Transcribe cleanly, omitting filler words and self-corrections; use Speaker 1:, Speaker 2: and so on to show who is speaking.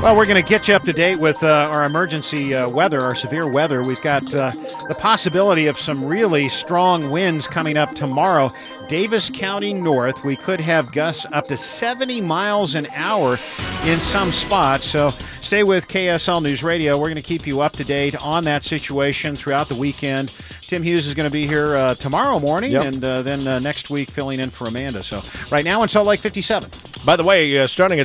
Speaker 1: Well, we're going to get you up to date with our emergency weather, our severe weather. We've got the possibility of some really strong winds coming up tomorrow. Davis County north, we could have gusts up to 70 miles an hour in some spots. So stay with KSL News Radio. We're going to keep you up to date on that situation throughout the weekend. Tim Hughes is going to be here tomorrow morning, and then next week filling in for Amanda. So right now in Salt Lake, 57.
Speaker 2: By the way, starting at